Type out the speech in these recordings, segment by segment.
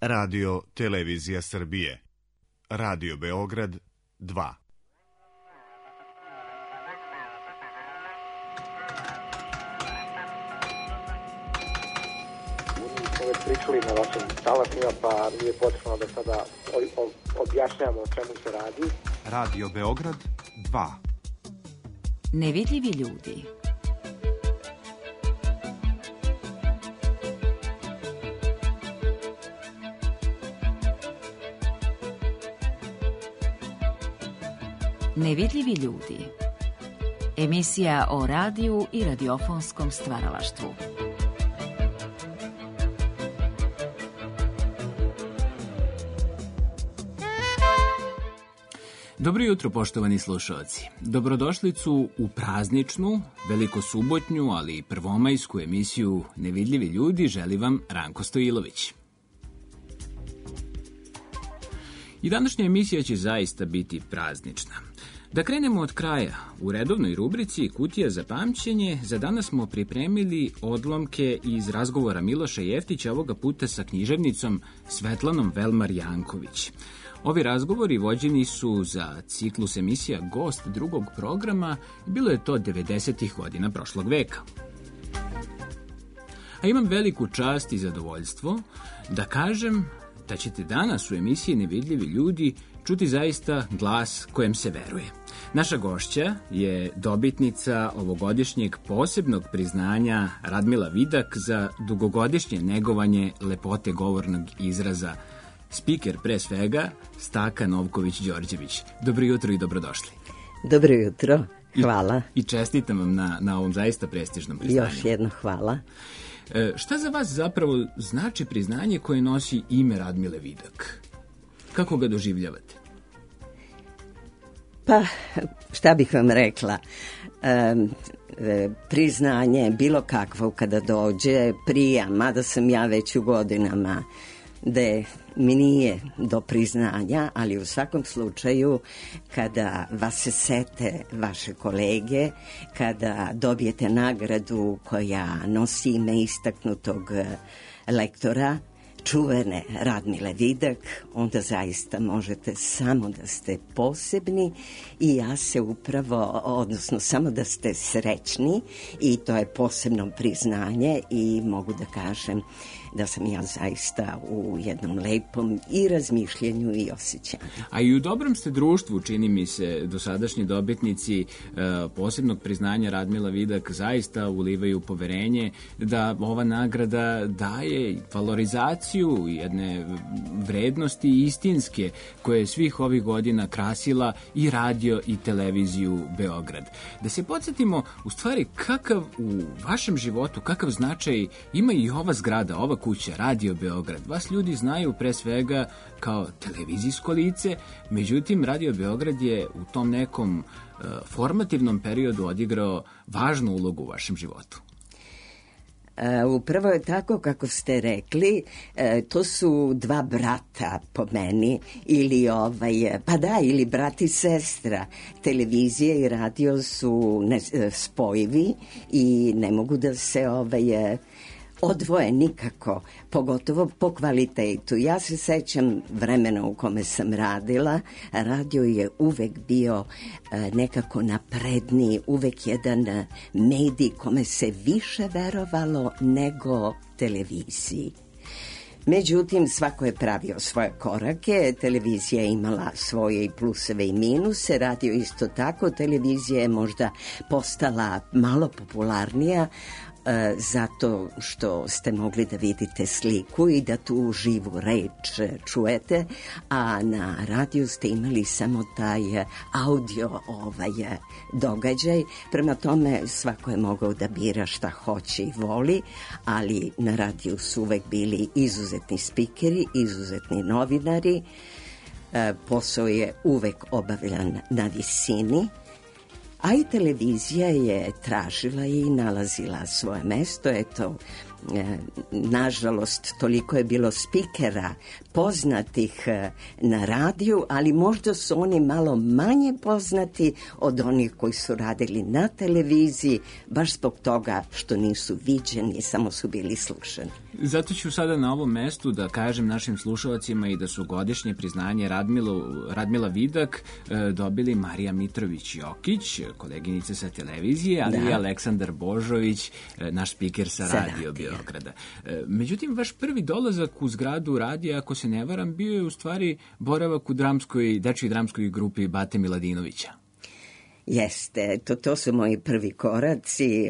Radio Televizija Srbije. Radio Beograd 2. Već pričali na vašim talasima, pa nije potrebno da sada objašnjamo o čemu se radi. Radio Beograd 2. Nevidljivi ljudi. Nevidljivi ljudi. Emisija o radiju i radiofonskom stvaralaštvu. Dobro jutro, poštovani slušalci. Dobrodošlicu u prazničnu, velikosubotnju, ali i prvomajsku emisiju Nevidljivi ljudi želi vam Ranko Stojilović. I današnja emisija će zaista biti praznična. Da krenemo od kraja, u redovnoj rubrici Kutija za pamćenje za danas smo pripremili odlomke iz razgovora Miloša Jeftića, ovoga puta sa književnicom Svetlanom Velmar Janković. Ovi razgovori vođeni su za ciklus emisija Gost drugog programa, bilo je to 90. godina prošlog veka. A imam veliku čast i zadovoljstvo da kažem da ćete danas u emisiji Nevidljivi ljudi čuti zaista glas kojem se veruje. Naša gošća je dobitnica ovogodišnjeg posebnog priznanja Radmila Vidak za dugogodišnje negovanje lepote govornog izraza. Spiker pre svega, Staka Novković-Đorđević. Dobro jutro i dobrodošli. Dobro jutro, hvala. I čestitam vam na ovom zaista prestižnom priznanju. Još jedno hvala. Šta za vas zapravo znači priznanje koje nosi ime Radmile Vidak? Kako ga doživljavate? Pa, šta bih vam rekla? Priznanje bilo kakvo kada dođe prija, mada sam ja već u godinama da mi nije do priznanja, ali u svakom slučaju kada vas se sete vaše kolege, kada dobijete nagradu koja nosi ime istaknutog lektora, čuvene Radmile Vidak, onda zaista možete samo da ste posebni i ja se upravo, odnosno samo da ste srećni i to je posebno priznanje i mogu da kažem da sam ja zaista u jednom lepom i razmišljenju i osjećanju. A i u dobrom ste društvu, čini mi se, dosadašnji dobitnici posebnog priznanja Radmila Vidak zaista ulivaju poverenje da ova nagrada daje valorizaciju jedne vrednosti istinske koje je svih ovih godina krasila i radio i televiziju Beograd. Da se podsjetimo u stvari kakav u vašem životu, kakav značaj ima i ova zgrada, ova kuća, Radio Beograd. Vas ljudi znaju pre svega kao televizijsko lice, međutim Radio Beograd je u tom nekom formativnom periodu odigrao važnu ulogu u vašem životu. Upravo je tako kako ste rekli, to su dva brata po meni, ili ili brat i sestra. Televizija i radio su spojivi i ne mogu da se odvoje nikako, pogotovo po kvalitetu. Ja se sećam vremena u kome sam radila, radio je uvek bio nekako napredniji, uvek jedan medij kome se više verovalo nego televiziji. Međutim, svako je pravio svoje korake, televizija je imala svoje i pluseve i minuse, radio isto tako, televizija je možda postala malo popularnija, zato što ste mogli da vidite sliku i da tu živu reč čujete, a na radiju ste imali samo taj audio događaj. Prema tome svako je mogao da bira šta hoće i voli, ali na radiju su uvek bili izuzetni spikeri, izuzetni novinari. Posao je uvek obavljan na visini. A i televizija je tražila i nalazila svoje mesto. Eto, nažalost, toliko je bilo spikera poznatih na radiju, ali možda su oni malo manje poznati od onih koji su radili na televiziji, baš zbog toga što nisu viđeni, samo su bili slušani. Zato ću sada na ovom mestu da kažem našim slušalcima i da su godišnje priznanje Radmila Vidak dobili Marija Mitrović-Jokić, koleginica sa televizije, ali i Aleksandar Božović, naš spiker sa Radio Beograda. Međutim, vaš prvi dolazak u zgradu radija, ako se ne varam, bio je u stvari boravak u dečjoj dramskoj grupi Bate Miladinovića. Jeste, to su moji prvi koraci,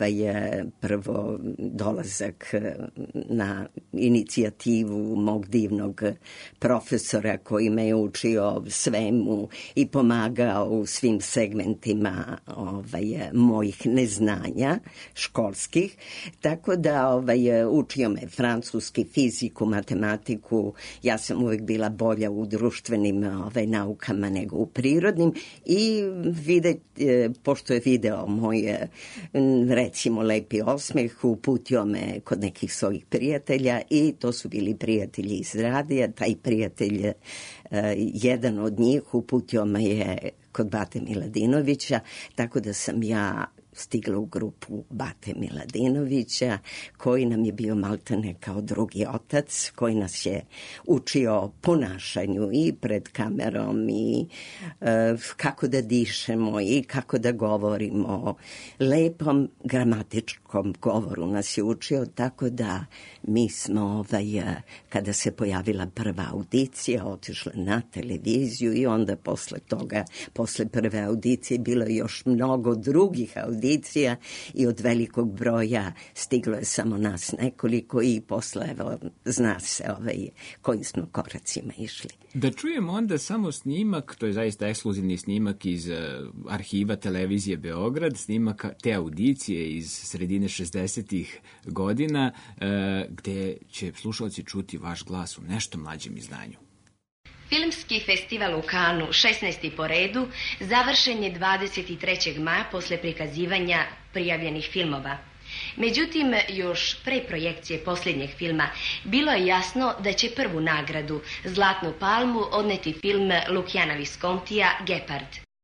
prvo dolazak na inicijativu mog divnog profesora koji me je učio svemu i pomagao u svim segmentima mojih neznanja školskih, tako da učio me francuski, fiziku, matematiku, ja sam uvek bila bolja u društvenim naukama nego u prirodnim i pošto je video moj, recimo, lepi osmeh, uputio me kod nekih svojih prijatelja i to su bili prijatelji iz radija. Taj prijatelj, jedan od njih, uputio me je kod Bate Miladinovića, tako da sam ja stigla u grupu Bate Miladinovića, koji nam je bio maltene kao drugi otac, koji nas je učio ponašanju i pred kamerom i kako da dišemo i kako da govorimo. Lepom gramatičkom govoru nas je učio, tako da mi smo, kada se pojavila prva audicija, otišla na televiziju i onda posle toga, posle prve audicije, bilo je još mnogo drugih audicija i od velikog broja stiglo je samo nas nekoliko i posle, zna se kojim smo koracima išli. Da čujemo onda samo snimak, to je zaista ekskluzivni snimak iz arhiva televizije Beograd, snimak te audicije iz sredine 60-ih godina, gde će slušalci čuti vaš glas u nešto mlađem izdanju. Filmski festival u Kanu, 16. po redu, završen je 23. maja posle prikazivanja prijavljenih filmova. Međutim, još pre projekcije posljednjeg filma bilo je jasno da će prvu nagradu, Zlatnu palmu, odneti film Lukijana Viskontija Gepard.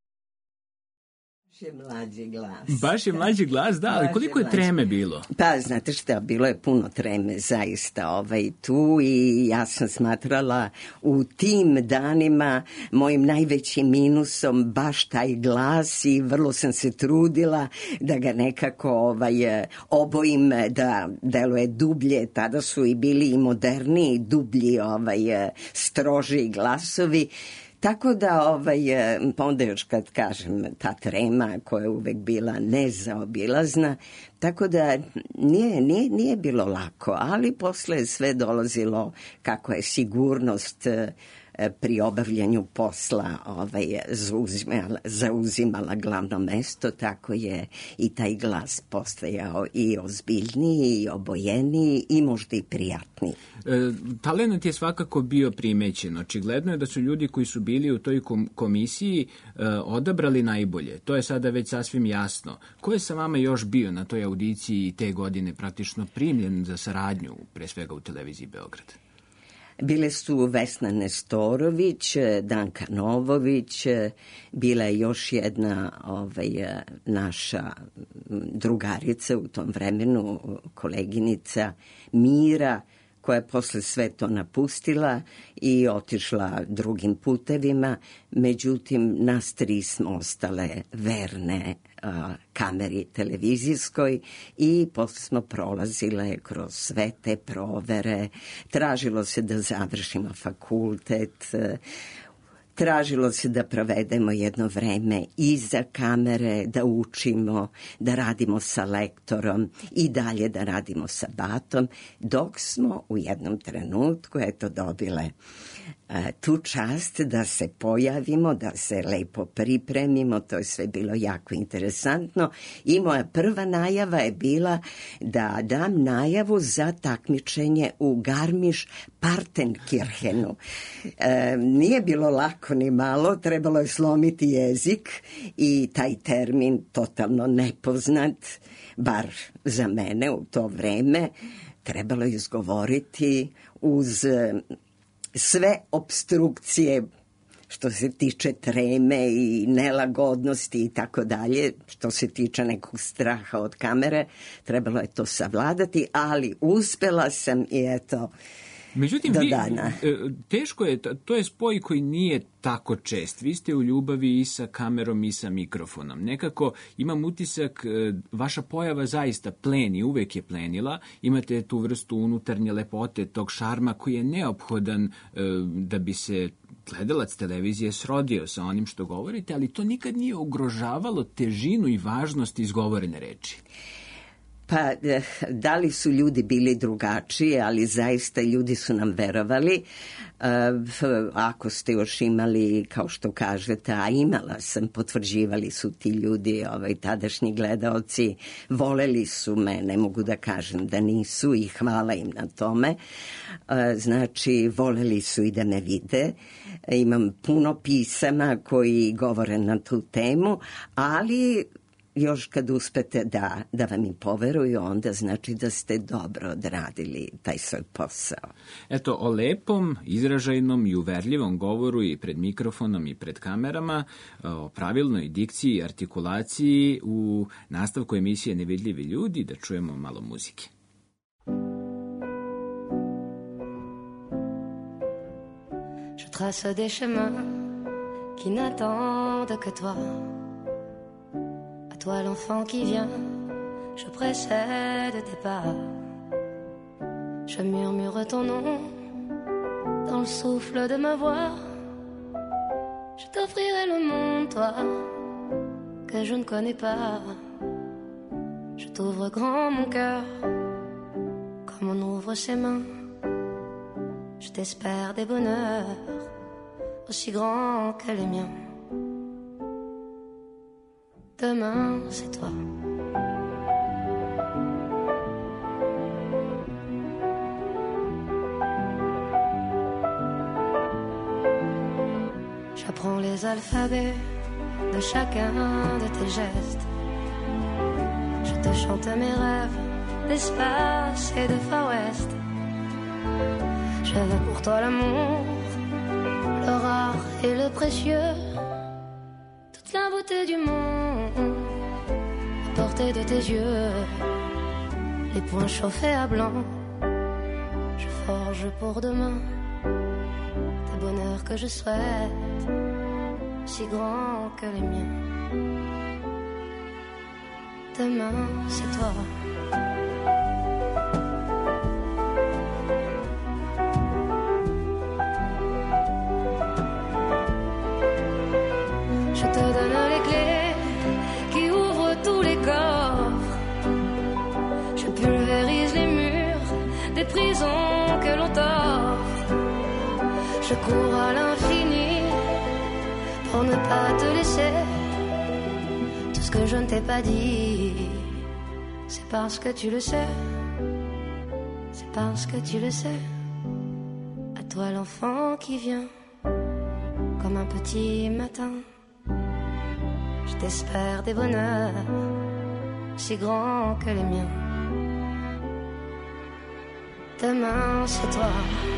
Baš je mlađi glas, da, ali koliko je treme bilo? Pa, znate šta, bilo je puno treme zaista tu i ja sam smatrala u tim danima mojim najvećim minusom baš taj glas i vrlo sam se trudila da ga nekako obojim, da deluje dublje. Tada su i bili i moderniji, dublji, stroži glasovi. Tako da, onda još kad kažem, ta trema koja je uvek bila nezaobilazna, tako da nije bilo lako, ali posle je sve dolazilo kako je sigurnost pri obavljanju posla zauzimala glavno mesto, tako je i taj glas postajao i ozbiljniji, i obojeniji, i možda i prijatniji. Talenat je svakako bio primećen. Očigledno je da su ljudi koji su bili u toj komisiji odabrali najbolje. To je sada već sasvim jasno. Ko je sa vama još bio na toj audiciji te godine praktično primljen za saradnju, pre svega u televiziji Beograd? Bile su Vesna Nestorović, Danka Novović, bila je još jedna naša drugarica u tom vremenu, koleginica Mira, koja je posle sve to napustila i otišla drugim putevima. Međutim, nas tri smo ostale verne kameri televizijskoj i posle smo prolazile kroz sve te provere. Tražilo se da završimo fakultet, tražilo se da provedemo jedno vreme iza kamere, da učimo, da radimo sa lektorom i dalje da radimo sa Batom, dok smo u jednom trenutku dobile tu čast da se pojavimo, da se lepo pripremimo, to je sve bilo jako interesantno i moja prva najava je bila da dam najavu za takmičenje u Garmisch-Partenkirchenu. Nije bilo lako ni malo, trebalo je slomiti jezik i taj termin totalno nepoznat, bar za mene u to vreme, trebalo je izgovoriti uz sve opstrukcije što se tiče treme i nelagodnosti i tako dalje, što se tiče nekog straha od kamere, trebalo je to savladati, ali uspela sam i eto, međutim, teško je, to je spoj koji nije tako čest. Vi ste u ljubavi i sa kamerom i sa mikrofonom. Nekako imam utisak, vaša pojava zaista pleni, uvek je plenila. Imate tu vrstu unutarnje lepote, tog šarma koji je neophodan da bi se gledalac televizije srodio sa onim što govorite, ali to nikad nije ugrožavalo težinu i važnost izgovorene reči. Pa, da li su ljudi bili drugačiji, ali zaista ljudi su nam verovali. Ako ste još imali, kao što kažete, a imala sam, potvrđivali su ti ljudi, tadašnji gledaoci, voleli su me, ne mogu da kažem da nisu i hvala im na tome. Znači, voleli su i da me vide. Imam puno pisama koji govore na tu temu, ali još kad uspete da vam i poveruju, onda znači da ste dobro odradili taj svoj posao. Eto, o lepom, izražajnom i uverljivom govoru i pred mikrofonom i pred kamerama, o pravilnoj dikciji i artikulaciji u nastavku emisije Nevidljivi ljudi, da čujemo malo muzike. Je trace des chemins qui n'attendent que toi. Toi l'enfant qui vient, je précède tes pas. Je murmure ton nom dans le souffle de ma voix. Je t'offrirai le monde, toi, que je ne connais pas. Je t'ouvre grand mon cœur, comme on ouvre ses mains. Je t'espère des bonheurs aussi grands que les miens. Demain, c'est toi. J'apprends les alphabets de chacun de tes gestes. Je te chante mes rêves d'espace et de Far West. Je veux pour toi l'amour, le rare et le précieux, toute la beauté du monde à portée de tes yeux. Les poings chauffés à blanc, je forge pour demain des bonheurs que je souhaite, si grands que les miens. Demain, c'est toi. Je te donne les clés qui ouvrent tous les coffres. Je pulvérise les murs des prisons que l'on t'offre. Je cours à l'infini pour ne pas te laisser. Tout ce que je ne t'ai pas dit, c'est parce que tu le sais. C'est parce que tu le sais. À toi l'enfant qui vient comme un petit matin. Je t'espère des bonheurs si grands que les miens. Demain, c'est toi.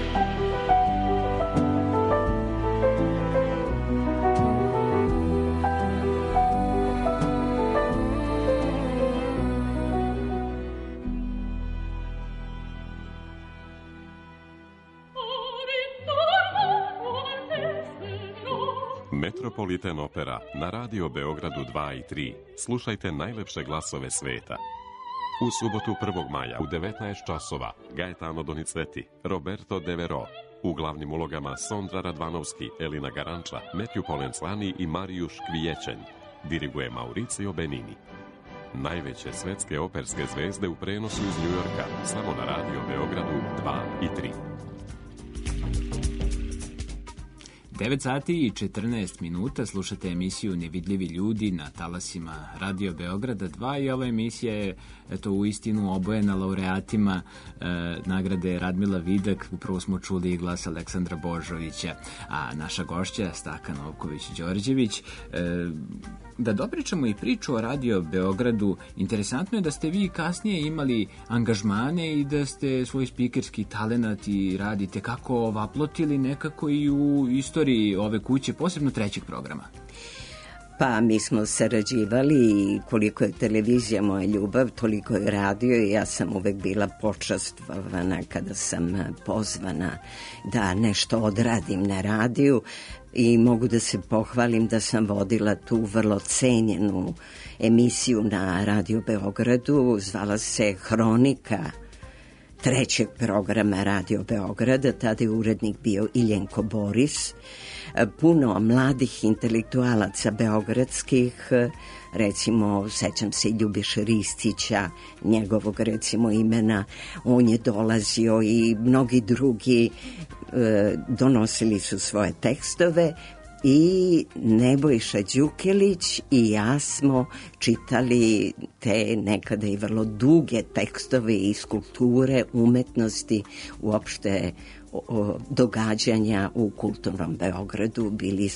Metropolitan Opera na Radio Beogradu 2 i 3. Slušajte najlepše glasove sveta. U subotu 1. maja u 19 časova Gaetano Donizetti, Roberto Devero. U glavnim ulogama Sondra Radvanovski, Elina Garanča, Matthew Polenzani i Marijuš Kvijećen. Diriguje Mauricio Benini. Najveće svetske operske zvezde u prenosu iz Njujorka, samo na Radio Beogradu 2 i 3. 9 sati i 14 minuta slušate emisiju Nevidljivi ljudi na talasima Radio Beograda 2 i ova emisija je u istinu obojena laureatima nagrade Radmila Vidak. Upravo smo čuli glas Aleksandra Božovića, a naša gošća Staka Novković-Đorđević. Da dopričamo i priču o Radio Beogradu, interesantno je da ste vi kasnije imali angažmane i da ste svoj spikerski talenat i radite kako vaplotili nekako i u istoriji ove kuće, posebno trećeg programa. Pa mi smo sarađivali i koliko je televizija moja ljubav, toliko je radio i ja sam uvek bila počastvovana kada sam pozvana da nešto odradim na radiju i mogu da se pohvalim da sam vodila tu vrlo cenjenu emisiju na Radio Beogradu, zvala se Hronika trećeg programa Radio Beograda, tada je urednik bio Iljenko Boris. Puno mladih intelektualaca beogradskih, recimo, sećam se Ljubiše Ristića, njegovog recimo imena, on je dolazio i mnogi drugi donosili su svoje tekstove i Nebojša Đukelić i ja smo čitali te nekada i vrlo duge tekstove iz kulture, umetnosti, uopšte događanja u kulturnom Beogradu.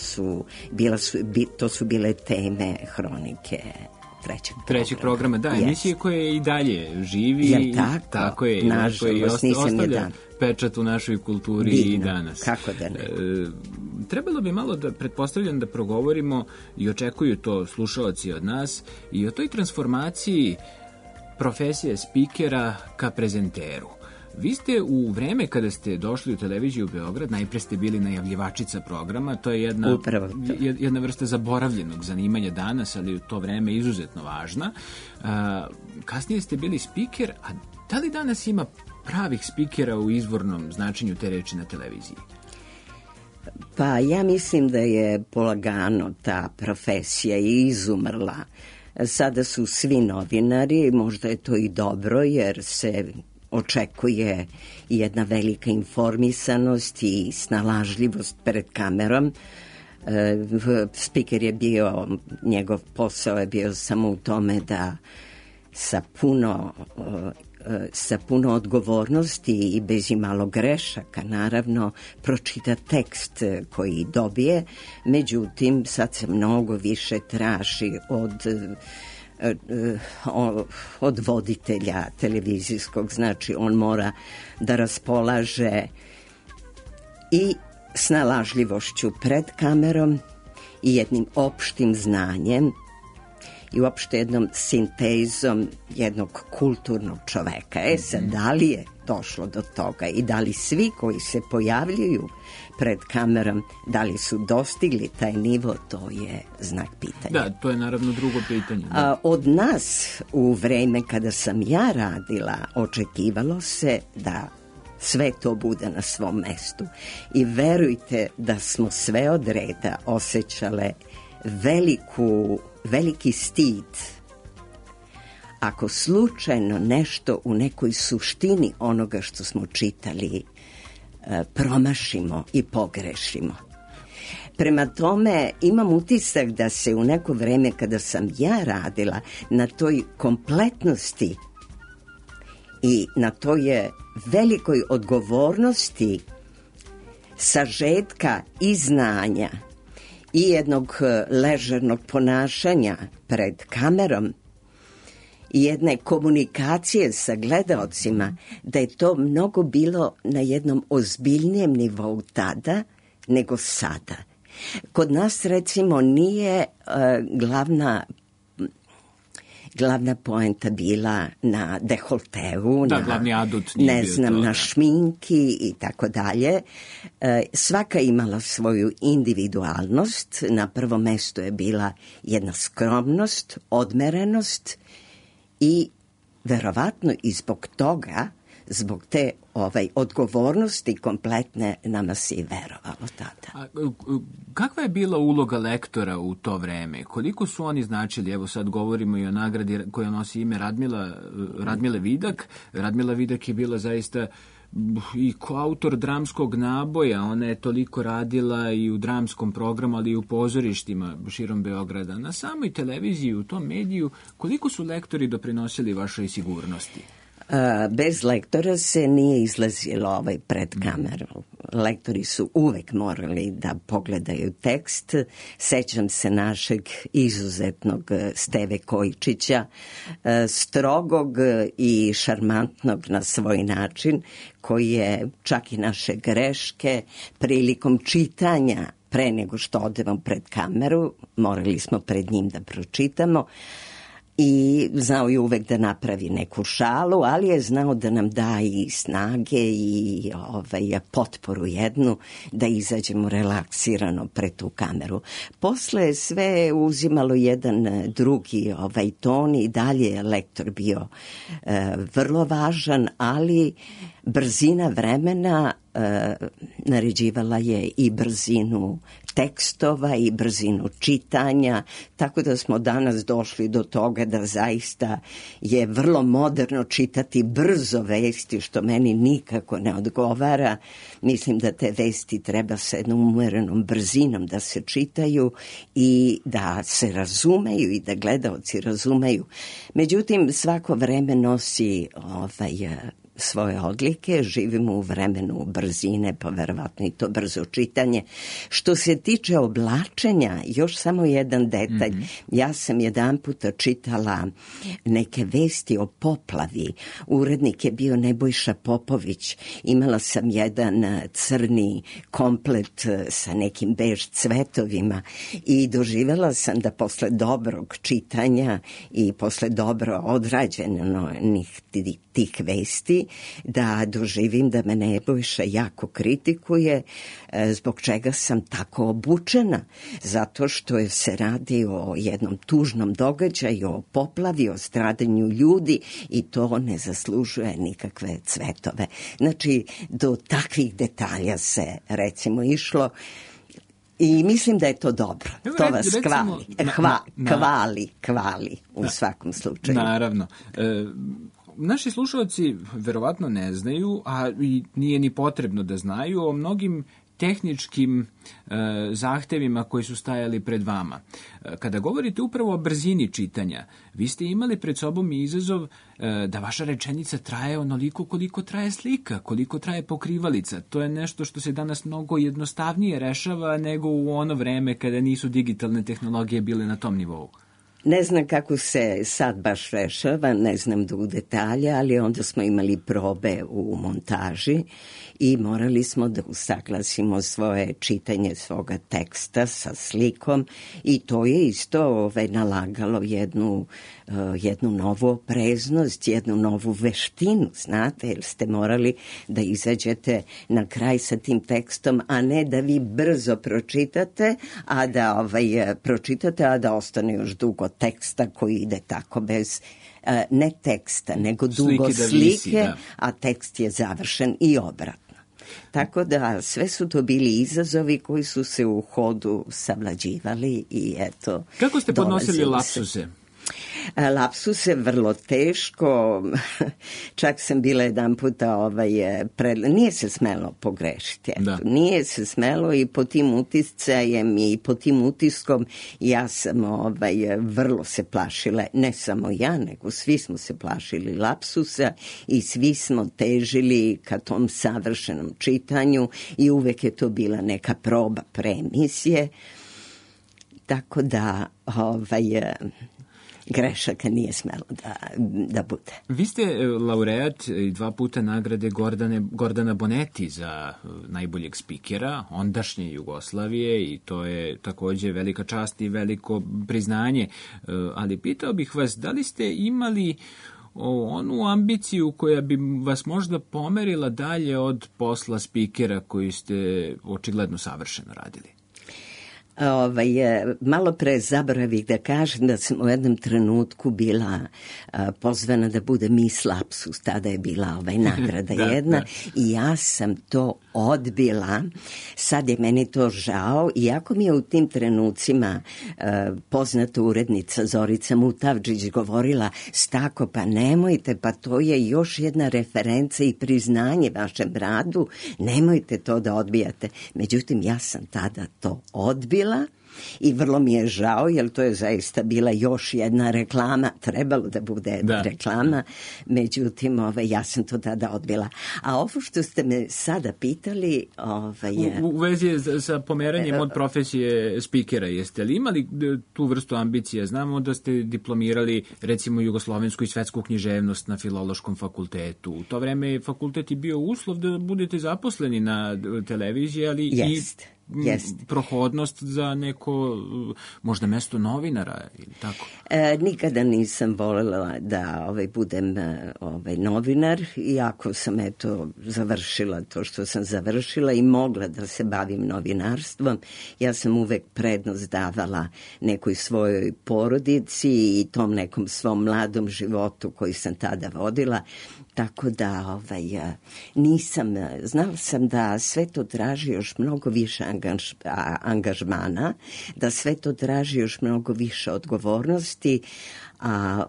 To su bile teme Hronike trećeg programa. Da, emisije koje i dalje živi. Jel tako je. Nažalost, nisam je dan. Pečat u našoj kulturi i danas. Kako da ne? Trebalo bi malo da pretpostavljam da progovorimo i očekuju to slušalci od nas i o toj transformaciji profesije spikera ka prezenteru. Vi ste u vreme kada ste došli u televiziju Beograd, najpre ste bili najavljivačica programa, to je jedna vrsta zaboravljenog zanimanja danas, ali u to vreme izuzetno važna. Kasnije ste bili spiker, a da li danas ima pravih spikera u izvornom značenju te reči na televiziji? Pa ja mislim da je polagano ta profesija izumrla. Sada su svi novinari, možda je to i dobro jer se očekuje jedna velika informisanost i snalažljivost pred kamerom. Spiker je bio, njegov posao je bio samo u tome da sa puno odgovornosti i bez imalo grešaka, naravno, pročita tekst koji dobije. Međutim, sad se mnogo više traži od voditelja televizijskog, znači on mora da raspolaže i snalažljivošću pred kamerom i jednim opštim znanjem i uopšte jednom sintezom jednog kulturnog čoveka. Sad, da li je došlo do toga i da li svi koji se pojavljuju pred kamerom, da li su dostigli taj nivo, to je znak pitanja. Da, to je naravno drugo pitanje. Od nas u vreme kada sam ja radila, očekivalo se da sve to bude na svom mestu. I verujte da smo sve od reda osjećale veliki stid ako slučajno nešto u nekoj suštini onoga što smo čitali promašimo i pogrešimo. Prema tome, imam utisak da se u neko vreme kada sam ja radila na toj kompletnosti i na toj velikoj odgovornosti sažetka i znanja i jednog ležernog ponašanja pred kamerom i jedne komunikacije sa gledaocima, da je to mnogo bilo na jednom ozbiljnijem nivou tada nego sada. Kod nas, recimo, nije glavna poenta bila na dekolteu, glavni adut nije ne znam, na šminki i tako dalje. Svaka imala svoju individualnost. Na prvom mestu je bila jedna skromnost, odmerenost i verovatno i zbog toga, zbog te odgovornosti kompletne, nama se i verovalo tada. Kakva je bila uloga lektora u to vreme? Koliko su oni značili? Evo sad govorimo i o nagradi koja nosi ime Radmile Vidak. Radmila Vidak je bila zaista i koautor dramskog naboja. Ona je toliko radila i u dramskom programu, ali i u pozorištima širom Beograda. Na samoj televiziji, u tom mediju, koliko su lektori doprinosili vašoj sigurnosti? Bez lektora se nije izlazilo pred kameru. Lektori su uvek morali da pogledaju tekst. Sećam se našeg izuzetnog Steve Kojičića, strogog i šarmantnog na svoj način, koji je čak i naše greške prilikom čitanja pre nego što odemo pred kameru, morali smo pred njim da pročitamo, i znao je uvek da napravi neku šalu, ali je znao da nam da i snage i potporu jednu da izađemo relaksirano pred tu kameru. Posle je sve uzimalo jedan drugi ton i dalje je lektor bio vrlo važan, ali brzina vremena naređivala je i brzinu tekstova i brzinu čitanja, tako da smo danas došli do toga da zaista je vrlo moderno čitati brzo vesti, što meni nikako ne odgovara. Mislim da te vesti treba sa jednom umerenom brzinom da se čitaju i da se razumeju i da gledaoci razumeju. Međutim, svako vreme nosi svoje odlike, živimo u vremenu brzine, pa verovatno i to brzo čitanje. Što se tiče oblačenja, još samo jedan detalj. Ja sam jedan puta čitala neke vesti o poplavi. Urednik je bio Nebojša Popović. Imala sam jedan crni komplet sa nekim bež cvetovima i doživela sam da posle dobrog čitanja i posle dobro odrađenih tih vesti, da doživim da me Nebojša jako kritikuje, zbog čega sam tako obučena, zato što se radi o jednom tužnom događaju, o poplavi, o stradanju ljudi i to ne zaslužuje nikakve cvetove. Znači, do takvih detalja se recimo išlo i mislim da je to dobro. To vas hvali u svakom slučaju. Naravno. Naši slušalci verovatno ne znaju, a i nije ni potrebno da znaju o mnogim tehničkim zahtevima koji su stajali pred vama. Kada govorite upravo o brzini čitanja, vi ste imali pred sobom izazov da vaša rečenica traje onoliko koliko traje slika, koliko traje pokrivalica. To je nešto što se danas mnogo jednostavnije rešava nego u ono vreme kada nisu digitalne tehnologije bile na tom nivou. Ne znam kako se sad baš rešava, ne znam do detalje, ali onda smo imali probe u montaži i morali smo da usaglasimo svoje čitanje svoga teksta sa slikom i to je isto nalagalo jednu novu opreznost, jednu novu veštinu, znate, jer ste morali da izađete na kraj sa tim tekstom, a ne da vi brzo pročitate, a da ostane još dugo teksta koji ide tako bez ne teksta, nego dugo slike, a tekst je završen i obratno. Tako da sve su to bili izazovi koji su se u hodu savlađivali i eto... Kako ste podnosili lapsuse? Lapsuse vrlo teško, čak sam bila jedan puta, nije se smelo pogrešiti, nije se smelo i po tim utiscajem i po tim utiskom ja sam vrlo se plašila, ne samo ja, nego svi smo se plašili lapsusa i svi smo težili ka tom savršenom čitanju i uvek je to bila neka proba pre emisije, tako da grešaka nije smelo da bude. Vi ste laureat i 2 puta nagrade Gordana Bonetti za najboljeg spikera ondašnje Jugoslavije i to je takođe velika čast i veliko priznanje. Ali pitao bih vas, da li ste imali onu ambiciju koja bi vas možda pomerila dalje od posla spikera koji ste očigledno savršeno radili? Malo pre zaboravih da kažem da sam u jednom trenutku bila pozvana da bude Miss Lapsus, tada je bila nagrada jedna i ja sam to odbila. Sad je meni to žao, iako mi je u tim trenucima poznata urednica Zorica Mutavdžić govorila: Stako, pa nemojte, pa to je još jedna referenca i priznanje vašem radu, nemojte to da odbijate. Međutim, ja sam tada to odbila. I vrlo mi je žao, jer to je zaista bila još jedna reklama, trebalo da bude reklama, međutim, ja sam to tada odbila. A ovo što ste me sada pitali... U vezi sa pomeranjem od profesije spikera, jeste li imali tu vrstu ambicija? Znamo da ste diplomirali, recimo, jugoslovensku i svetsku književnost na Filološkom fakultetu. U to vreme fakultet je bio uslov da budete zaposleni na televiziji, ali prohodnost za neko možda mesto novinara ili tako? Nikada nisam voljela da budem novinar, iako sam završila to što sam završila i mogla da se bavim novinarstvom. Ja sam uvek prednost davala nekoj svojoj porodici i tom nekom svom mladom životu koji sam tada vodila. Tako da nisam, znala sam da sve to traži još mnogo više angažmana, da sve to traži još mnogo više odgovornosti, a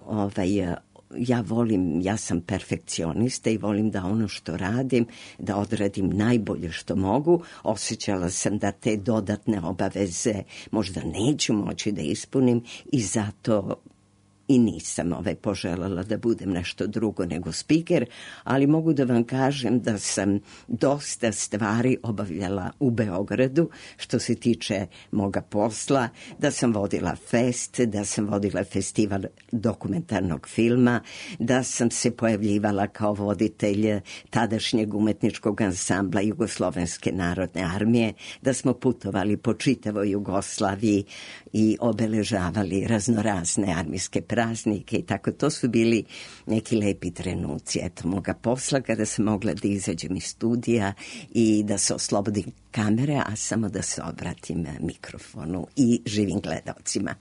ja sam perfekcionista i volim da ono što radim, da odradim najbolje što mogu. Osjećala sam da te dodatne obaveze možda neću moći da ispunim i zato i nisam poželjela da budem nešto drugo nego spiker, ali mogu da vam kažem da sam dosta stvari obavljala u Beogradu što se tiče moga posla, da sam vodila fest, da sam vodila festival dokumentarnog filma, da sam se pojavljivala kao voditelj tadašnjeg umetničkog ansambla Jugoslovenske narodne armije, da smo putovali po čitavoj Jugoslaviji i obeležavali raznorazne armijske praznike i tako. To su bili neki lepi trenuci moga posla kada sam mogla da izađem iz studija i da se oslobodim kamere, a samo da se obratim mikrofonu i živim gledalcima.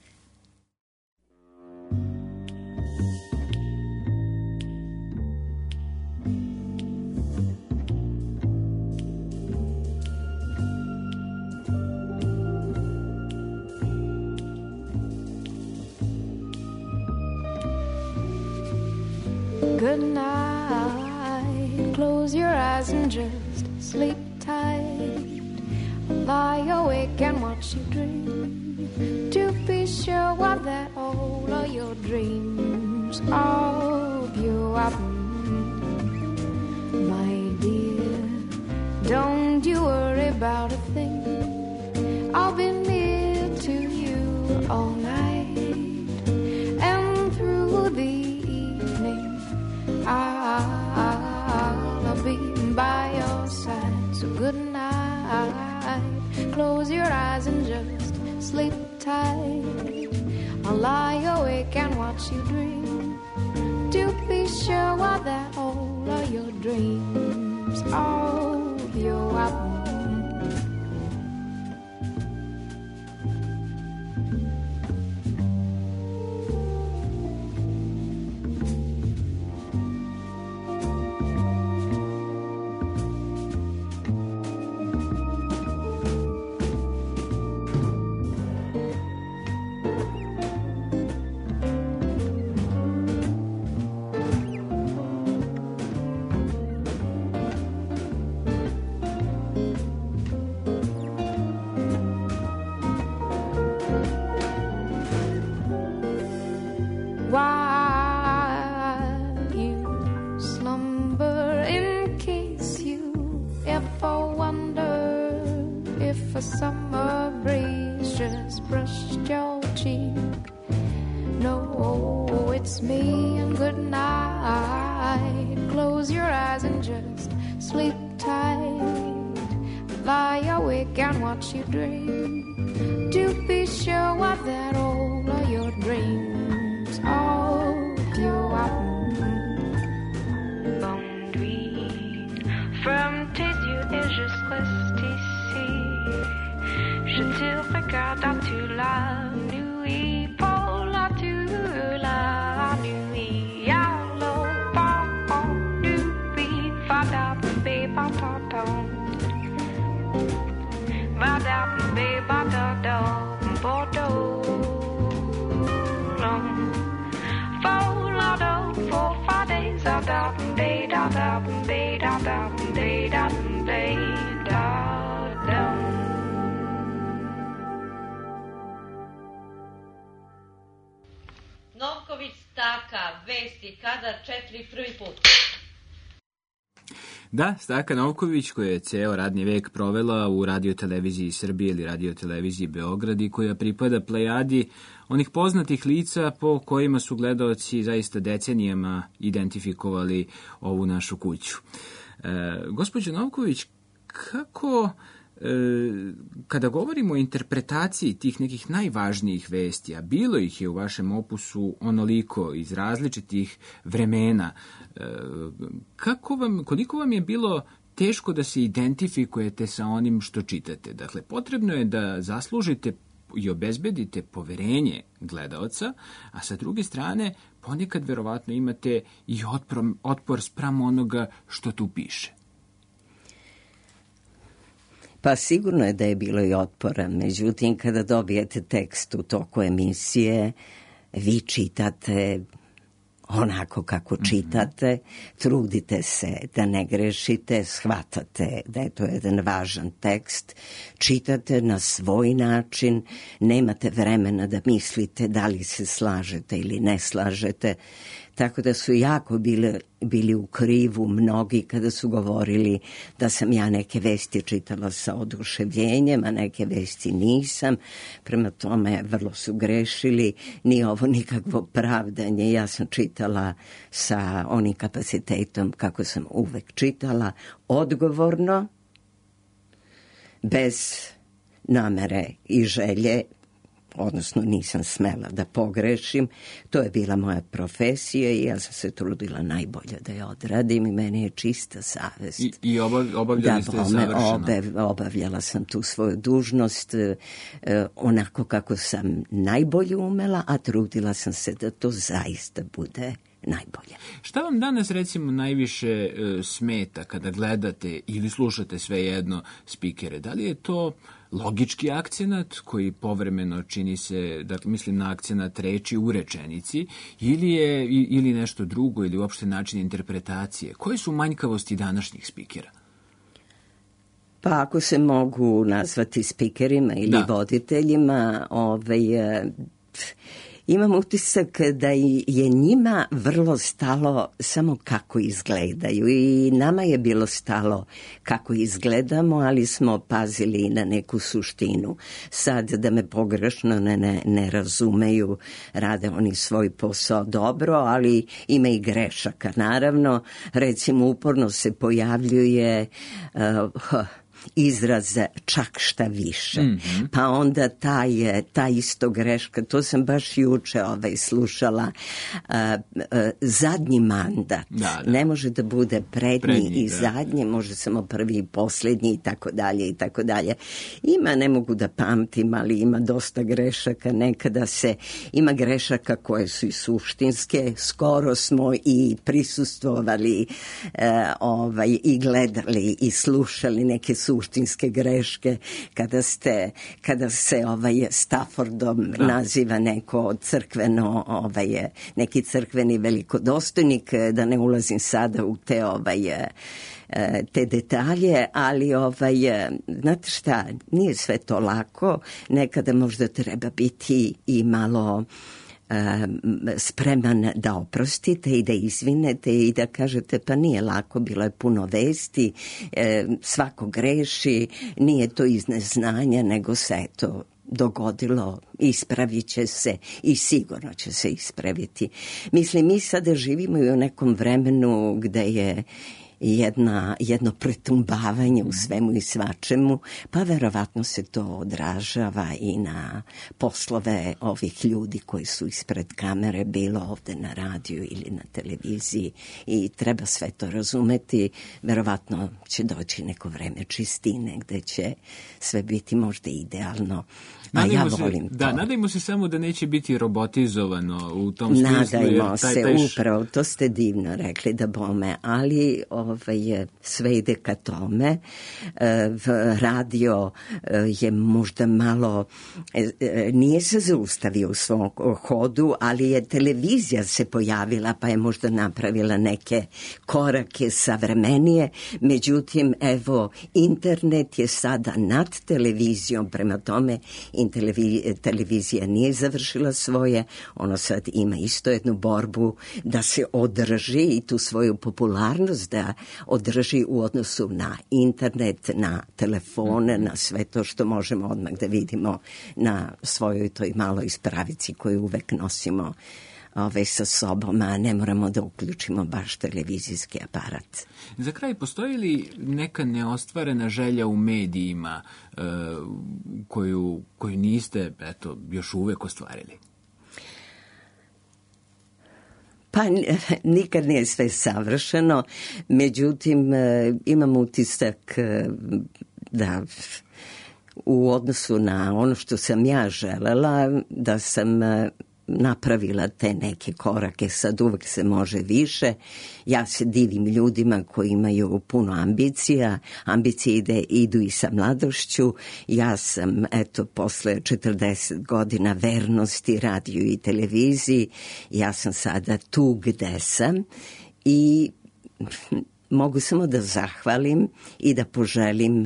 Good night, close your eyes and just sleep tight. Lie awake and watch you dream, to be sure what that all of your dreams of you are. My dear, don't you worry about a thing, I'll be near to you all night, and through the I'll be by your side. So good night, close your eyes and just sleep tight. I'll lie awake and watch you dream, to be sure what that all of your dreams of you are. You dream, to be sure what that all of your dreams of you are. Bonne nuit, ferme tes yeux et juste reste ici. Je te regarde la nuit, pour la nuit. Alors, pas en nuit, va d'appeler par ton temps. Novković Staka, vesti, Kadar 4 prvi put. Da, Staka Novković, koja je ceo radni vek provela u radioteleviziji Srbije ili radioteleviziji Beograd i koja pripada plejadi onih poznatih lica po kojima su gledaoci zaista decenijama identifikovali ovu našu kuću. Gospođo Novković, kako... kada govorimo o interpretaciji tih nekih najvažnijih vesti, a bilo ih je u vašem opusu onoliko iz različitih vremena, koliko vam je bilo teško da se identifikujete sa onim što čitate? Dakle, potrebno je da zaslužite i obezbedite poverenje gledaoca, a sa druge strane ponekad verovatno imate i otpor spram onoga što tu piše. Pa sigurno je da je bilo i otpora, međutim kada dobijete tekst u toku emisije, vi čitate onako kako čitate, trudite se da ne grešite, shvatate da je to jedan važan tekst, čitate na svoj način, nemate vremena da mislite da li se slažete ili ne slažete, tako da su jako bili u krivu mnogi kada su govorili da sam ja neke vesti čitala sa oduševljenjem, a neke vesti nisam. Prema tome, vrlo su grešili, nije ovo nikakvo pravdanje. Ja sam čitala sa onim kapacitetom kako sam uvek čitala, odgovorno, bez namere i želje, odnosno nisam smela da pogrešim. To je bila moja profesija i ja sam se trudila najbolje da je odradim i meni je čista savest. I obavljali ste savršeno? Obavljala sam tu svoju dužnost onako kako sam najbolje umela, a trudila sam se da to zaista bude najbolje. Šta vam danas recimo najviše smeta kada gledate ili slušate svejedno spikere? Da li je to logički akcenat koji povremeno čini se, dakle mislim na akcenat reči u rečenici, ili nešto drugo, ili uopšte način interpretacije? Koje su manjkavosti današnjih spikera? Pa ako se mogu nazvati spikerima ili voditeljima, imam utisak da je njima vrlo stalo samo kako izgledaju i nama je bilo stalo kako izgledamo, ali smo pazili i na neku suštinu. Sad da me pogrešno ne razumeju, rade oni svoj posao dobro, ali ima i grešaka. Naravno, recimo uporno se pojavljuje izraz čak šta više. Pa onda ta isto greška, to sam baš juče slušala, zadnji mandat. Ne može da bude prednji i zadnji, može samo prvi i posljednji i tako dalje i tako dalje. Ima, ne mogu da pamtim, ali ima dosta grešaka. Nekada ima grešaka koje su i suštinske. Skoro smo i prisustvovali i gledali i slušali neke suštinske greške kada se Staffordom naziva neko crkveno, neki crkveni velikodostojnik, da ne ulazim sada u te detalje, ali znate šta, nije sve to lako, nekada možda treba biti i malo spreman da oprostite i da izvinete i da kažete pa nije lako, bilo je puno vesti, svako greši, nije to iz neznanja, nego se to dogodilo, ispravit će se i sigurno će se ispraviti. Mislim, mi sada živimo i u nekom vremenu gde je jedno pretumbavanje u svemu i svačemu, pa verovatno se to odražava i na poslove ovih ljudi koji su ispred kamere, bilo ovde na radiju ili na televiziji, i treba sve to razumeti. Verovatno će doći neko vreme čistine gde će sve biti možda idealno, A ja volim to. Da, nadajmo se samo da neće biti robotizovano u tom smislu. Nadajmo se, upravo, to ste divno rekli da bome, ali sve ide ka tome. Radio je možda malo, nije se zaustavio u svom hodu, ali je televizija se pojavila pa je možda napravila neke korake savremenije. Međutim, evo, internet je sada nad televizijom, prema tome televizija nije završila svoje, ono sad ima isto jednu borbu da se održi i tu svoju popularnost da održi u odnosu na internet, na telefone, na sve to što možemo odmah da vidimo na svojoj toj maloj spravici koju uvek nosimo sa sobom, a ne moramo da uključimo baš televizijski aparat. Za kraj, postoji li neka neostvarena želja u medijima koju niste još uvek ostvarili? Pa nikad nije sve savršeno, međutim imam utisak da u odnosu na ono što sam ja želela, da sam napravila te neke korake, sad uvek se može više. Ja se divim ljudima koji imaju puno ambicija, ambicije idu i sa mladošću. Ja sam, posle 40 godina vernosti radiju i televiziji, ja sam sada tu gde sam i mogu samo da zahvalim i da poželim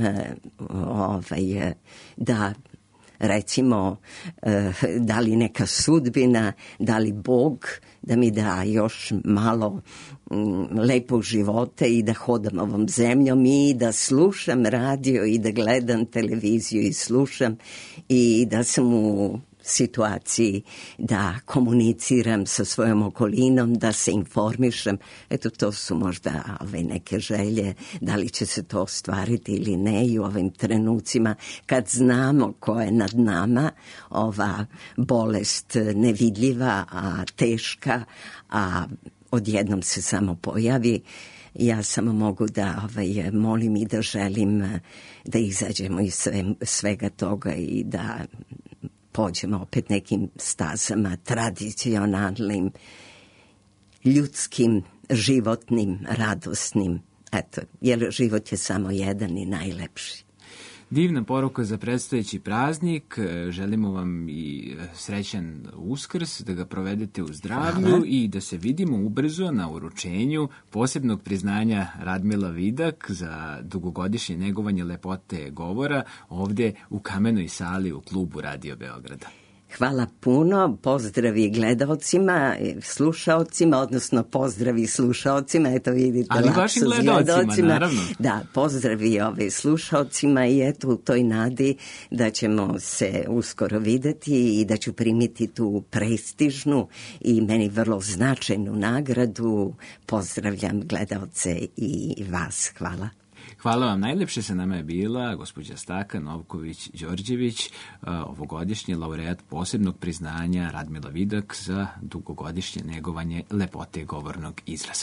da recimo da li neka sudbina, da li Bog da mi da još malo lepog života i da hodam ovom zemljom i da slušam radio i da gledam televiziju i slušam i da sam u situaciji da komuniciram sa svojom okolinom, da se informišem. To su možda neke želje, da li će se to ostvariti ili ne i u ovim trenucima kad znamo ko je nad nama, ova bolest nevidljiva, a teška, a odjednom se samo pojavi. Ja samo mogu da molim i da želim da izađemo iz svega toga i da pođemo opet nekim stazama tradicionalnim, ljudskim, životnim, radosnim. Jer život je samo jedan i najlepši. Divna poruka za predstojeći praznik. Želimo vam i srećan Uskrs, da ga provedete u zdravlju i da se vidimo ubrzo na uručenju posebnog priznanja Radmila Vidak za dugogodišnje negovanje lepote govora ovde u Kamenoj sali u klubu Radio Beograda. Hvala puno, pozdravi gledaocima, slušaocima, odnosno pozdravi slušaocima, vidite. Ali vašim gledaocima, naravno. Da, pozdravi slušaocima i u toj nadi da ćemo se uskoro videti i da ću primiti tu prestižnu i meni vrlo značajnu nagradu. Pozdravljam gledaoce i vas. Hvala. Hvala vam najlepše, sa nama je bila gospođa Staka Novković-Đorđević, ovogodišnji laureat posebnog priznanja Radmila Vidak za dugogodišnje negovanje lepote govornog izraza.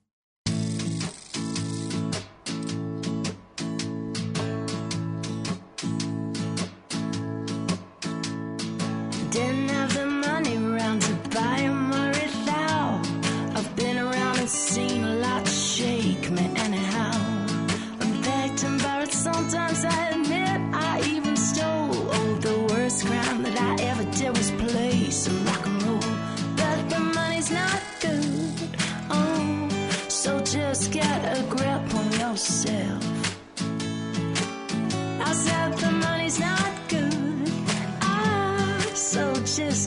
Sometimes I admit I even stole. Oh, the worst crime that I ever did was play some rock and roll. But the money's not good. Oh, so just get a grip on yourself. I said the money's not good. Ah, so just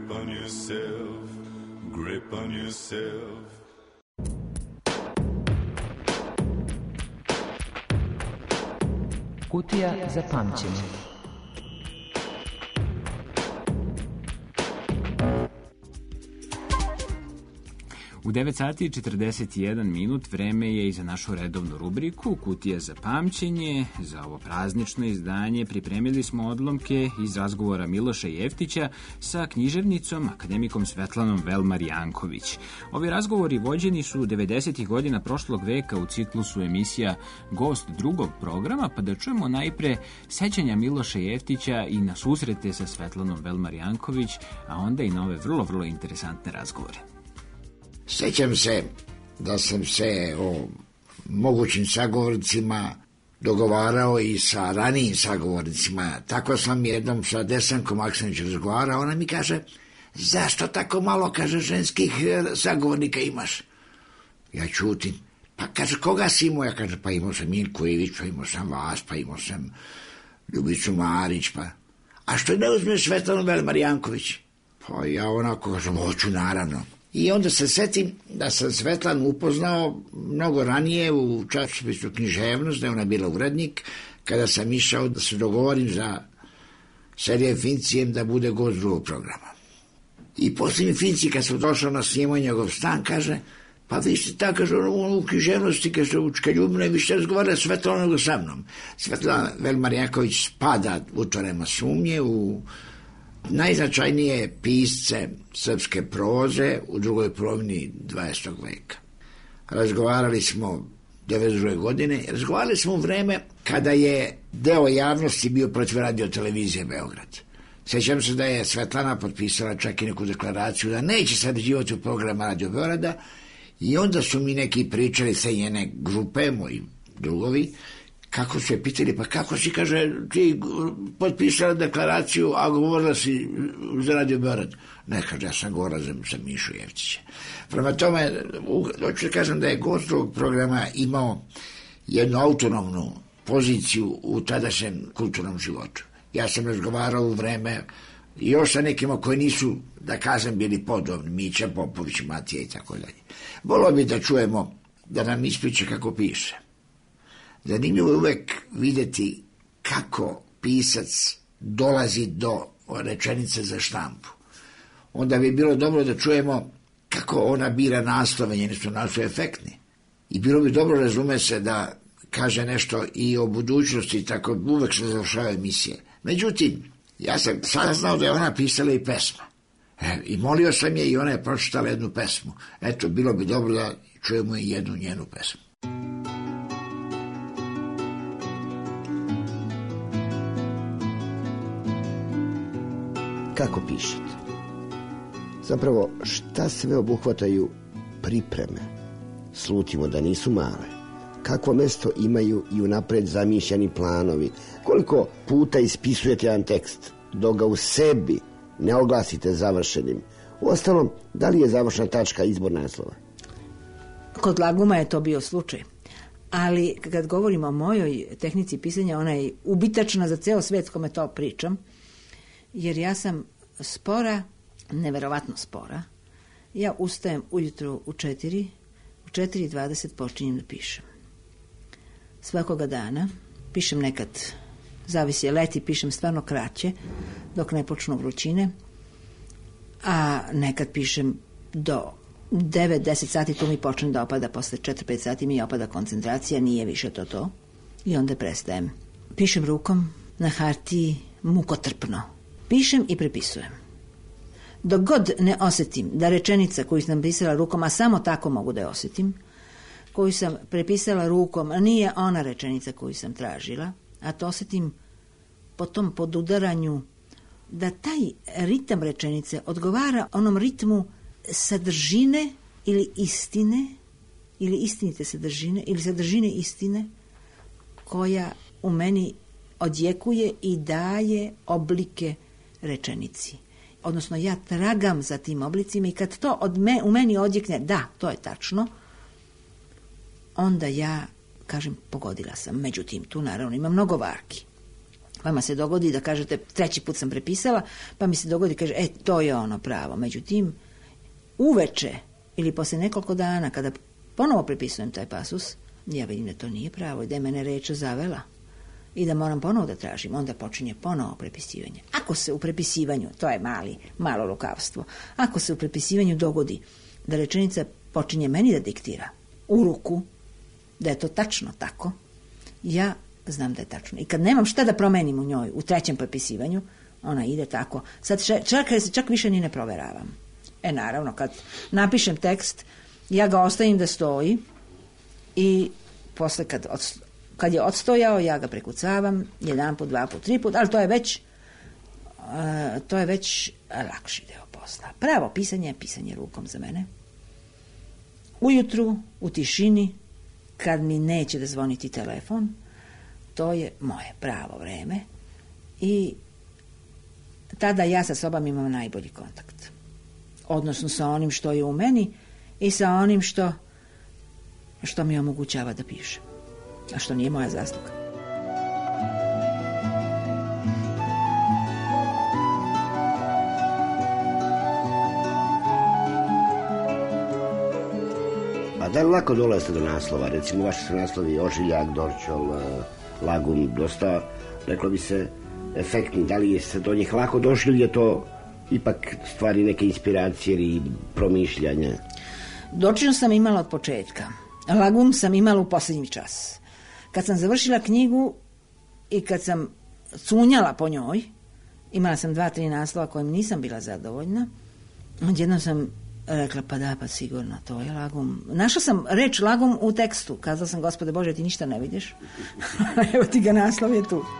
grip on yourself, grip on yourself. Kutija za pamćenje. U 9 sati i 41 minut vreme je i za našu redovnu rubriku Kutija za pamćenje. Za ovo praznično izdanje pripremili smo odlomke iz razgovora Miloša Jeftića sa književnicom, akademikom Svetlanom Velmar Janković. Ovi razgovori vođeni su 90. godina prošlog veka u ciklusu emisija Gost drugog programa, pa da čujemo najpre sećanja Miloša Jeftića i na susrete sa Svetlanom Velmar Janković, a onda i na ove vrlo interesantne razgovore. Sjećam se da sam se o mogućim sagovornicima dogovarao i sa ranijim sagovornicima. Tako sam jednom sa Desankom Aksanić razgovarao, ona mi kaže, zašto tako malo, kaže, ženskih sagovornika imaš? Ja čutim, pa kaže, koga si imao? Ja kaže, pa imao sam Milku Ivić, pa imao sam vas, pa imao sam Ljubicu Marić, pa... A što ne uzmeš Svetlanu Velmar Janković? Pa ja onako kažem, hoću naravno. I onda se setim da sam Svetlanu upoznao mnogo ranije u časopisu Književnost, da je ona bila urednik, kada sam išao da se dogovorim za Sergejem Fincijem da bude gost drugog programa. I posljednji Finci, kad sam došao na snimanje njegov stan, kaže, pa vi ste tako, kaže, u Književnosti, kaže, u Čkaljubine, vi ste razgovarali Svetlana nego sa mnom. Svetlana Velmar Janković spada, u to nema sumnje, u najznačajnije pisce srpske proze u drugoj polovini 20. veka. Razgovarali smo 92. godine, razgovarali smo u vreme kada je deo javnosti bio protiv radiotelevizije Beograd. Sjećam se da je Svetlana potpisala čak i neku deklaraciju da neće sarađivati u programa Radio Beograda i onda su mi neki pričali sa njene grupe, moji drugovi, kako su je pitali, pa kako si, kaže, ti potpisala deklaraciju, a govorila si za Radio Beograd? Ne, kaže, ja sam govorila za Mišu Jeftića. Prema tome, hoću da kažem da je gost drugog programa imao jednu autonomnu poziciju u tadašnjem kulturnom životu. Ja sam razgovarao u vreme još sa nekima koji nisu, da kažem, bili podobni, Mića Popović, Matija i tako dalje. Volio bi da čujemo, da nam ispriča kako piše. Zanimljivo je uvek vidjeti kako pisac dolazi do rečenice za štampu. Onda bi bilo dobro da čujemo kako ona bira naslove, njeni su naslovi efektni. I bilo bi dobro razume se da kaže nešto i o budućnosti, tako uvek se završavaju emisije. Međutim, ja sam saznao da je ona pisala i pesma. I molio sam je i ona je pročitala jednu pesmu. Eto, bilo bi dobro da čujemo i jednu njenu pesmu. Kako pišete? Zapravo, šta sve obuhvataju pripreme? Slutimo da nisu male. Kakvo mesto imaju i unapred zamišljeni planovi? Koliko puta ispisujete jedan tekst, dok ga u sebi ne oglasite završenim? Uostalom, da li je završna tačka izbor naslova? Kod Laguma je to bio slučaj. Ali kad govorimo o mojoj tehnici pisanja, ona je ubitačna za ceo svet kome to pričam. Jer ja sam spora, neverovatno spora. Ja ustajem ujutro u 4:20 počinjem da pišem. Svakoga dana pišem nekad, zavisi je leti, pišem stvarno kraće, dok ne počnu vrućine, a nekad pišem do 9-10 sati, tu mi počne da opada, posle 4-5 sati mi opada koncentracija, nije više to. I onda prestajem. Pišem rukom, na hartiji, mukotrpno. Pišem i prepisujem. Dok god ne osjetim da rečenica koju sam pisala rukom, a samo tako mogu da je osjetim, koju sam prepisala rukom, nije ona rečenica koju sam tražila, a to osjetim po tom podudaranju, da taj ritam rečenice odgovara onom ritmu sadržine ili istine, ili istinite sadržine, ili sadržine istine, koja u meni odjekuje i daje oblike rečenici. Odnosno, ja tragam za tim oblicima i kad to u meni odjekne, da, to je tačno, onda ja kažem, pogodila sam. Međutim, tu naravno ima mnogo varki. Vama se dogodi da kažete, 3. put sam prepisala, pa mi se dogodi, kaže, to je ono pravo. Međutim, uveče ili posle nekoliko dana, kada ponovo prepisujem taj pasus, ja vidim da to nije pravo i da je mene reč zavela i da moram ponovo da tražim, onda počinje ponovo prepisivanje. Ako se u prepisivanju, to je malo lukavstvo, ako se u prepisivanju dogodi da rečenica počinje meni da diktira u ruku, da je to tačno tako, ja znam da je tačno. I kad nemam šta da promenim u njoj, u 3. prepisivanju, ona ide tako. Sad čak više ni ne proveravam. Naravno, kad napišem tekst, ja ga ostavim da stoji i posle kad je odstojao, ja ga prekucavam 1 put, 2 put, 3 put, ali to je već lakši deo posla. Pravo pisanje je pisanje rukom za mene. Ujutru, u tišini, kad mi neće da zvoniti telefon, to je moje pravo vreme i tada ja sa sobom imam najbolji kontakt. Odnosno sa onim što je u meni i sa onim što mi omogućava da pišem. A što nije moja zasluga. A da li lako dolazite do naslova? Recimo, vaši su naslovi Ožiljak, Dorćol, Lagum, dosta, reklo bi se, efektni. Da li ste do njih lako došli ili je to ipak stvari neke inspiracije ili promišljanja? Dorćol sam imala od početka. Lagum sam imala u posljednji čas. Kad sam završila knjigu i kad sam cunjala po njoj, imala sam 2-3 naslova kojim nisam bila zadovoljna. Odjednom sam rekla, pa sigurno, to je Lagum. Našla sam reč Lagum u tekstu. Kazala sam, Gospode Bože, ti ništa ne vidiš. Evo ti ga, naslov je tu.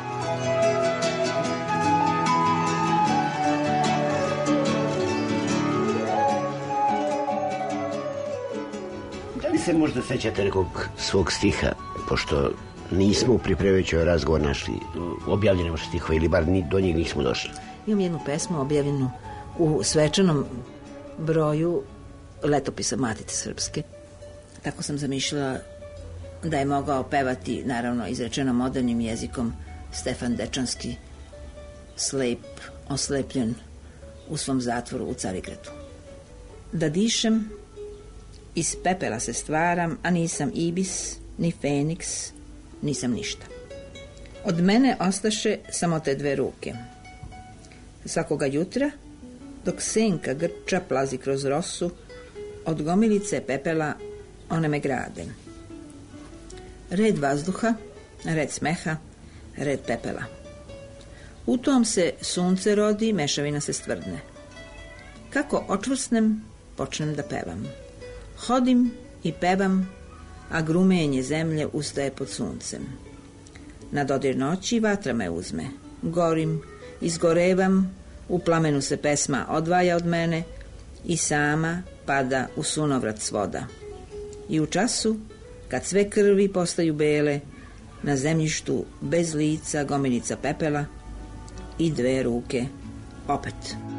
Da li se možda sećate nekog svog stiha, pošto nismo u pripremajućoj razgovor našli objavljene vaše stihove, ili bar do njih nismo došli? Imam jednu pesmu objavljenu u svečanom broju letopisa Matice Srpske. Tako sam zamišljala da je mogao pevati, naravno izrečeno modernim jezikom, Stefan Dečanski, slep, oslepljen u svom zatvoru u Carigradu. Da dišem, iz pepela se stvaram, a nisam ibis, ni feniks, nisam ništa. Od mene ostaše samo te 2 ruke. Svakoga jutra, dok senka grča plazi kroz rosu, od gomilice pepela one me grade. Red vazduha, red smeha, red pepela. U tom se sunce rodi, mešavina se stvrdne. Kako očvrsnem, počnem da pevam. Hodim i pevam, a grumenje zemlje ustaje pod suncem. Na dodir noći vatra me uzme. Gorim, izgorevam, u plamenu se pesma odvaja od mene i sama pada u sunovrat svoda. I u času, kad sve krvi postaju bele, na zemljištu bez lica gomilica pepela i 2 ruke opet.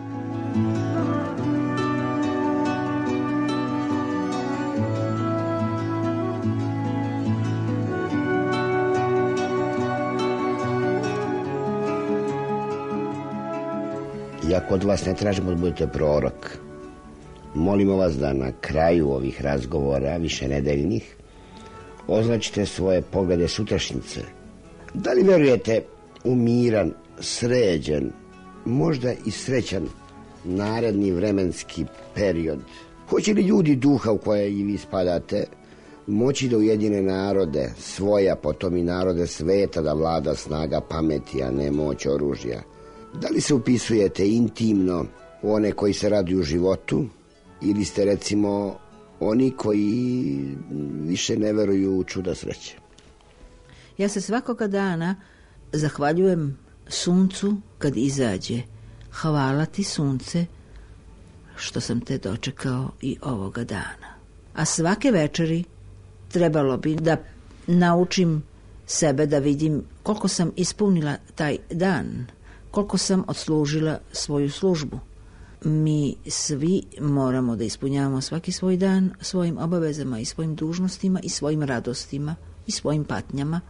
Ja kod vas ne tražimo da budete prorok. Molimo vas da na kraju ovih razgovora, višenedeljnih, označite svoje poglede sutrašnjice. Da li verujete u miran, sređen, možda i srećan naredni vremenski period? Hoće li ljudi duha u koje i vi spadate moći da ujedine narode svoja, potom i narode sveta, da vlada snaga pameti, a ne moć oružja? Da li se upisujete intimno u one koji se raduju životu, ili ste recimo oni koji više ne veruju u čuda sreće? Ja se svakoga dana zahvaljujem suncu kad izađe. Hvala ti, sunce, što sam te dočekao i ovoga dana. A svake večeri trebalo bi da naučim sebe da vidim koliko sam ispunila taj dan, koliko sam odslužila svoju službu. Mi svi moramo da ispunjavamo svaki svoj dan svojim obavezama i svojim dužnostima i svojim radostima i svojim patnjama,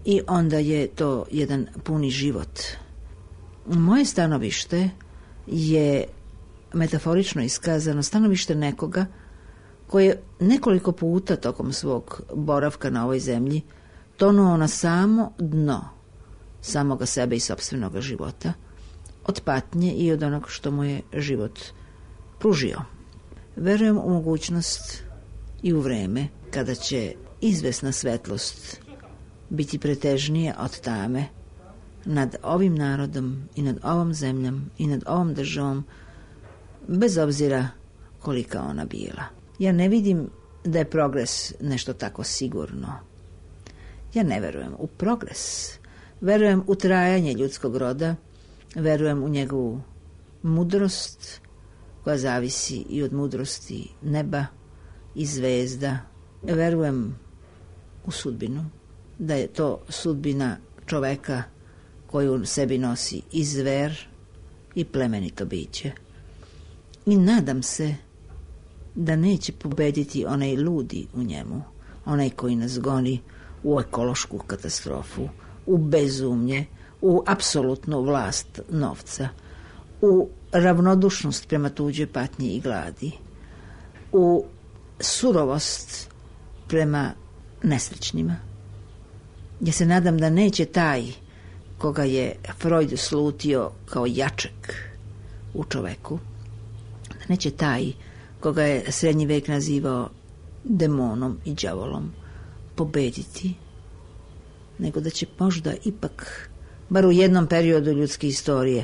i onda je to jedan puni život. Moje stanovište je metaforično iskazano stanovište nekoga koji je nekoliko puta tokom svog boravka na ovoj zemlji tonuo na samo dno samoga sebe i sopstvenog života, od patnje i od onog što mu je život pružio. Verujem u mogućnost i u vreme kada će izvesna svetlost biti pretežnija od tame nad ovim narodom i nad ovom zemljom i nad ovom državom, bez obzira kolika ona bila. Ja ne vidim da je progres nešto tako sigurno. Ja ne verujem u progres. Verujem u trajanje ljudskog roda, verujem u njegovu mudrost koja zavisi i od mudrosti neba i zvezda. Verujem u sudbinu, da je to sudbina čoveka koju u sebi nosi i zver i plemenito biće. I nadam se da neće pobediti onaj ludi u njemu, onaj koji nas goni u ekološku katastrofu, u bezumlje, u apsolutnu vlast novca, u ravnodušnost prema tuđoj patnji i gladi, u surovost prema nesrećnima. Ja se nadam da neće taj koga je Freud slutio kao jačeg u čoveku, da neće taj koga je srednji vek nazivao demonom i đavolom pobediti, nego da će možda ipak, bar u jednom periodu ljudske istorije,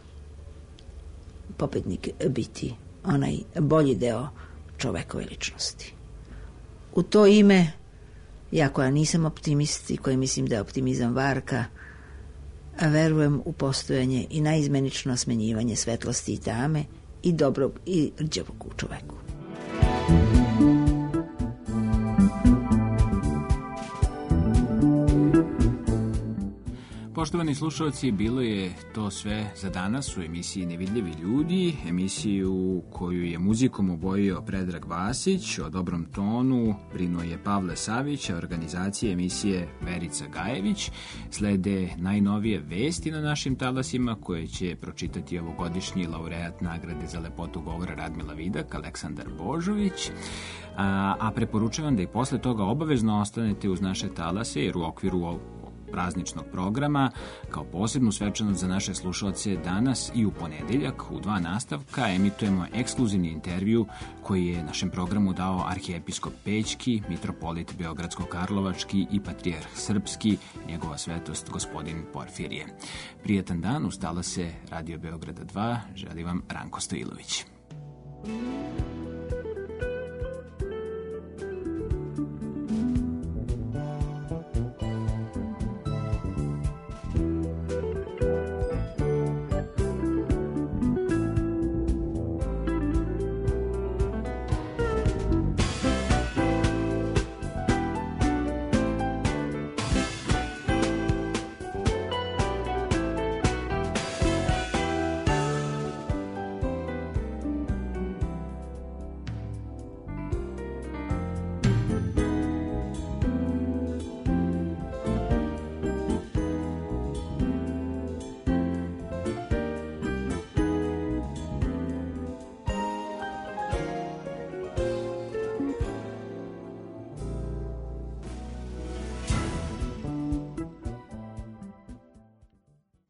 pobednik biti onaj bolji deo čovekove ličnosti. U to ime, ja koja nisam optimist i koja mislim da je optimizam varka, verujem u postojanje i naizmenično smenjivanje svetlosti i tame i dobrog i rđavog u čoveku. Poštovani slušalci, bilo je to sve za danas u emisiji Nevidljivi ljudi, emisiju koju je muzikom obojio Predrag Vasić, o dobrom tonu brinuo je Pavle Savić, a organizacije emisije Verica Gajević. Slede najnovije vesti na našim talasima koje će pročitati ovogodišnji laureat nagrade za lepotu govora Radmila Vidak, Aleksandar Božović. A preporučujem da i posle toga obavezno ostanete uz naše talase, jer u okviru prazničnog programa, kao posebnu svečanost za naše slušalce, danas i u ponedeljak u 2 nastavka emitujemo ekskluzivni intervju koji je našem programu dao arhijepiskop Pećki, mitropolit Beogradsko-Karlovački i patrijarh Srpski, njegova svetost gospodin Porfirije. Prijatan dan, uz talase Radio Beograda 2, želi vam Ranko Stojilović.